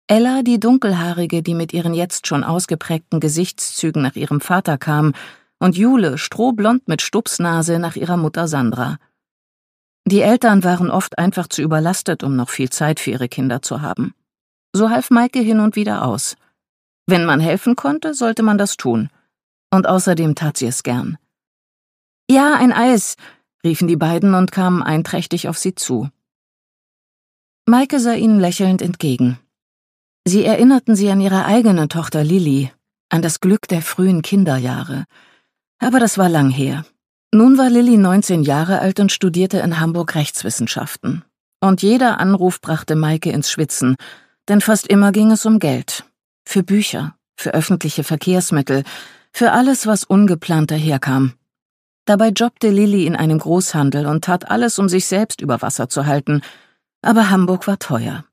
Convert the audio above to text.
Ella, die Dunkelhaarige, die mit ihren jetzt schon ausgeprägten Gesichtszügen nach ihrem Vater kam, und Jule, strohblond mit Stupsnase, nach ihrer Mutter Sandra. Die Eltern waren oft einfach zu überlastet, um noch viel Zeit für ihre Kinder zu haben. So half Maike hin und wieder aus. Wenn man helfen konnte, sollte man das tun. Und außerdem tat sie es gern. »Ja, ein Eis«, riefen die beiden und kamen einträchtig auf sie zu. Maike sah ihnen lächelnd entgegen. Sie erinnerten sie an ihre eigene Tochter Lilly, an das Glück der frühen Kinderjahre. Aber das war lang her. Nun war Lilly 19 Jahre alt und studierte in Hamburg Rechtswissenschaften. Und jeder Anruf brachte Maike ins Schwitzen, denn fast immer ging es um Geld. Für Bücher, für öffentliche Verkehrsmittel, für alles, was ungeplant daherkam. Dabei jobbte Lilly in einem Großhandel und tat alles, um sich selbst über Wasser zu halten. Aber Hamburg war teuer.